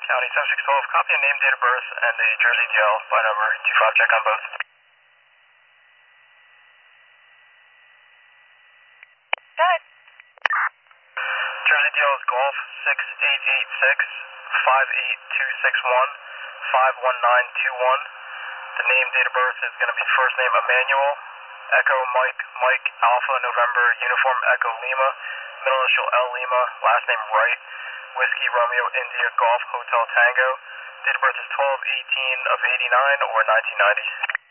County 7612, copy a name, date of birth, and the Jersey DL by number 25, check on both. Good. Jersey DL is Golf 6886 58261 51921. The name, date of birth is going to be first name Emmanuel, Echo Mike, Mike Alpha November, Uniform Echo Lima, middle initial L Lima, last name Wright, Whiskey Romeo India Golf Hotel Tango. Date of birth is 12/18 of '89 or 1990.